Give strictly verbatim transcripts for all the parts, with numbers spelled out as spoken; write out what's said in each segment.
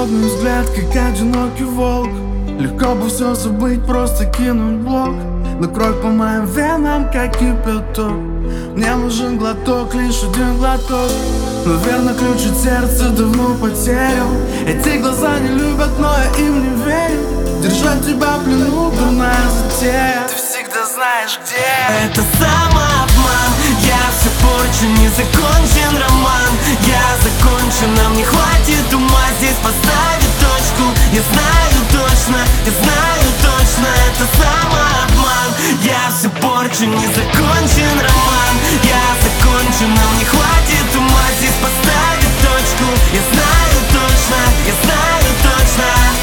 холодный взгляд, как одинокий волк. Легко бы все забыть, просто кинуть блок. Но кровь по моим венам, как кипяток. Мне нужен глоток, лишь один глоток. Наверное, ключ от сердца давно потерял. Эти глаза не любят, но я им не верю. Держать тебя в плену, дурная затея. Ты всегда знаешь, где. Это самообман. Я все порчу, не закончен роман. Я закончу, нам не хватит ума здесь поставить точку. Я знаю точно, я знаю точно. Это самообман. Я все порчу, не закончен роман. Я закончу, нам не хватит ума здесь поставить точку. Я знаю точно, я знаю точно.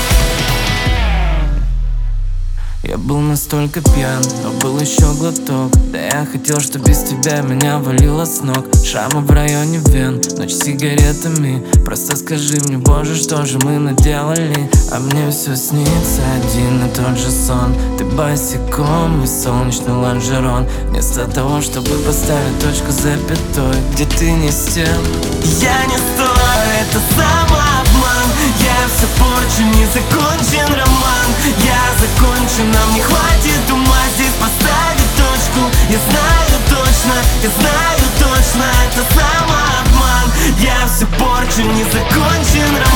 Я был настолько пьян, но был еще глоток. Да я хотел, что без тебя меня валило с ног. Шрамы в районе вен, ночь с сигаретами. Просто скажи мне, боже, что же мы наделали? А мне все снится один и тот же сон. Ты босиком и солнечный лонжерон. Вместо того, чтобы поставить точку запятой, где ты не с тем. Я не стою, это самообман. Я все порчу, не закончен роман. Я закончу, нам не хватит ума здесь поставить точку. Я знаю точно, я знаю точно. Это самообман. Я все порчу, не закончен роман.